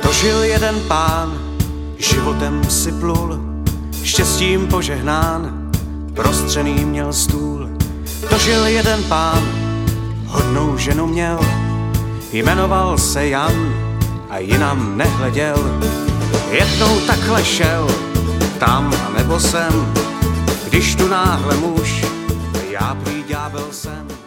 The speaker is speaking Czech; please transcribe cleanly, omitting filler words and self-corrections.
Dožil jeden pán, životem si plul, štěstím požehnán, prostřený měl stůl. Dožil jeden pán, hodnou ženu měl, jmenoval se Jan a jinam nehleděl. Jednou takhle šel, tam a nebo sem, když tu náhle muž, já prý ďábel jsem.